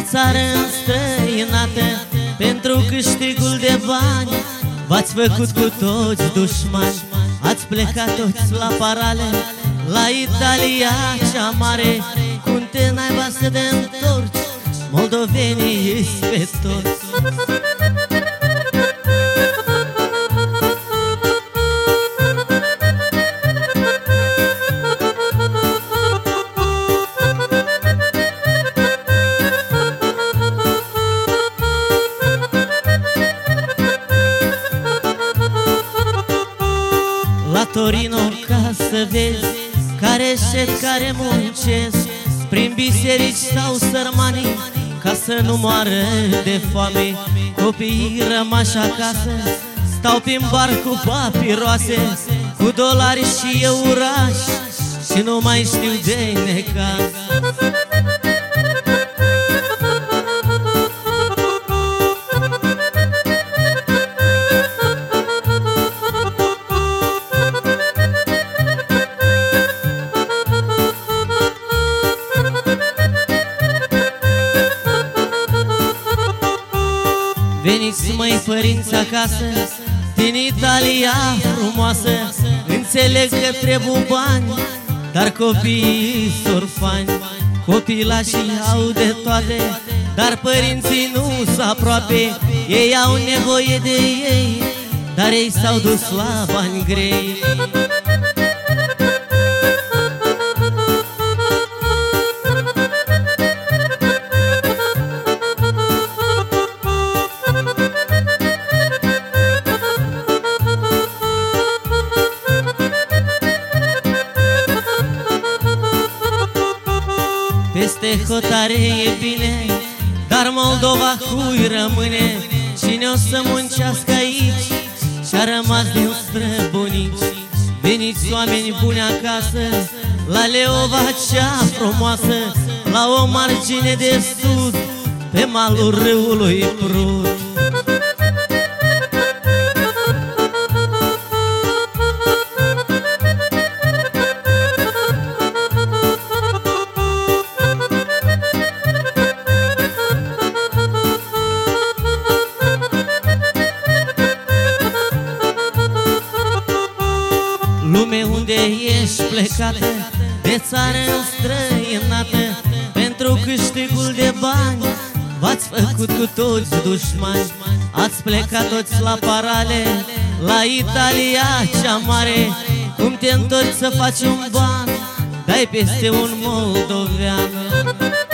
țară înstrăinată, pentru câștigul de bani v-ați făcut cu toți dușmani. Ați plecat toți la parale, la Italia cea mare. Cum te naiba să te întorci, moldovenii îți pe toți. La Torino ca să vezi care șed, care muncesc, prin biserici stau sărmanii ca să nu moară de foame. Copiii rămași acasă stau prin bar cu papiroase, cu dolari și eurași și nu mai știu de necaz. Veniți, măi, părinți, acasă, din Italia frumoasă. Înțeleg că trebuie bani, dar copiii sunt orfani. Copilașii au de toate, dar părinții nu-s aproape. Ei au nevoie de ei, dar ei s-au dus la bani grei. Peste hotare e bine, dar Moldova cui rămâne? Cine o să muncească aici și-a rămas din străbunici? Veniți, oameni buni, acasă, la Leova cea frumoasă, la o margine de sud, pe malul râului Prut. Lume, unde ești plecată, de țară înstrăinată, pentru câștigul de bani v-ați făcut cu toți dușmani. Ați plecat toți la parale, la Italia cea mare. Cum te întorci să faci un ban, dai peste un moldovean.